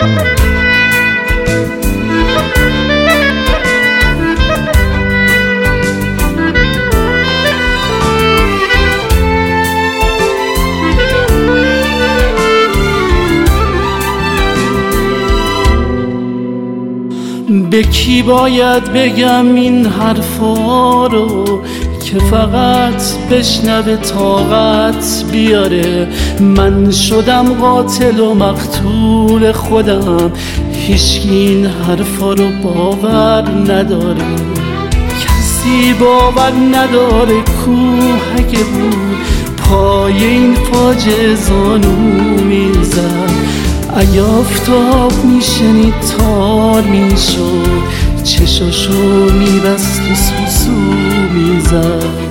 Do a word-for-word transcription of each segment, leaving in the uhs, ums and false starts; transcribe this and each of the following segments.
به کی باید بگم این حرفا رو که فقط بشنوه طاقت بیاره؟ من شدم قاتل و مقتول خودم، هیچکی این حرفا رو باور نداره. کسی باور نداره کوه اگه بود پای این فاجعه زانو میزد. اگه آفتاب میشنید تار میشد، چشاشو میبست و سوسو میزد.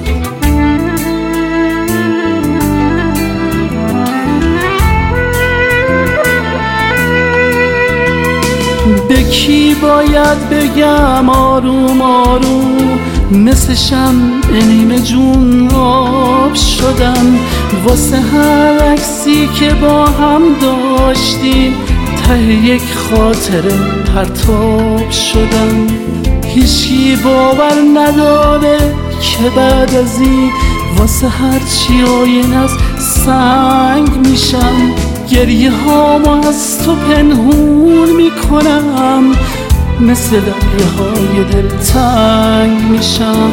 به کی باید بگم آروم آروم، مثل شمع نیمه جون آب شدم واسه هر عکسی که با هم داشتیم، ته یک خاطره پرتاب شدم. هیچکی باور نداره که بعد از این واسه هر چی آینه از سنگ میشم. گریه هامو از تو پنهون میکنم، مثل دریه های دلتنگ میشم.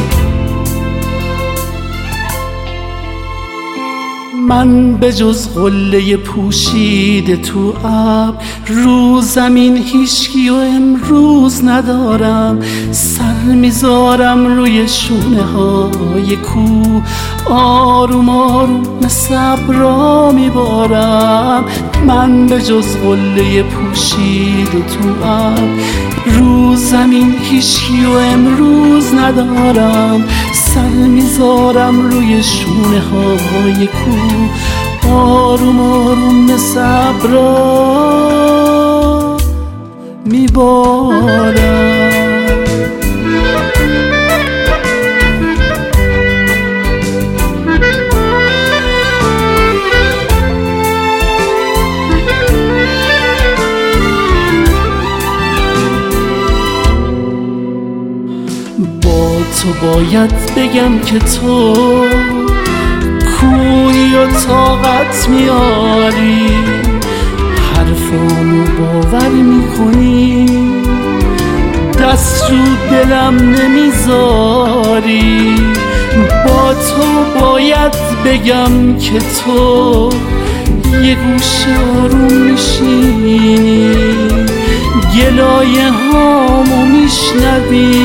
من به جز قله پوشیده تو ابر رو زمین هیچکی و امروز ندارم. سر میذارم روی شونه های کوه، آروم آروم مثل ابرا میبارم. من به جز قله پوشیده تو ابر رو زمین هیچکی و امروز ندارم. سر میذارم روی شونه های کوه، آروم آروم مثل ابرا میبارم. تو باید بگم که تو کوهی و طاقت میاری، حرفامو باور میکنی، دست رو دلم نمیذاری. با تو باید بگم که تو یه گوشه آروم میشینی، گلایه هامو میشنوی،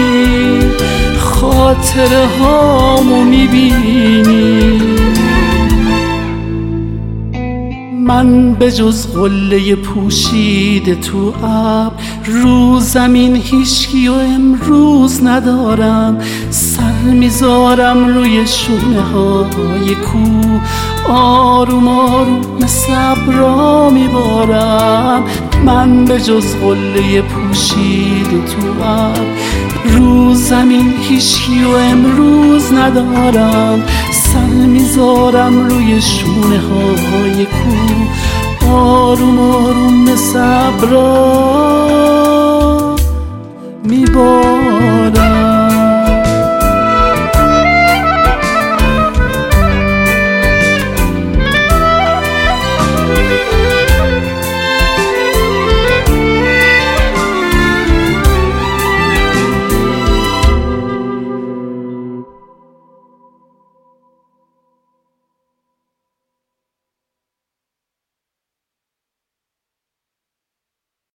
خاطره هامو میبینی. من به جز قله پوشیده تو ابر رو زمین هیچکی و امروز ندارم. سر میذارم روی شونه های کوه، آروم آروم مثل ابرا میبارم. من به جز قله پوشیده تو ابر رو زمین هیچکی و امروز ندارم. سر میذارم روی شونه های کوه، آروم آروم مثل ابرا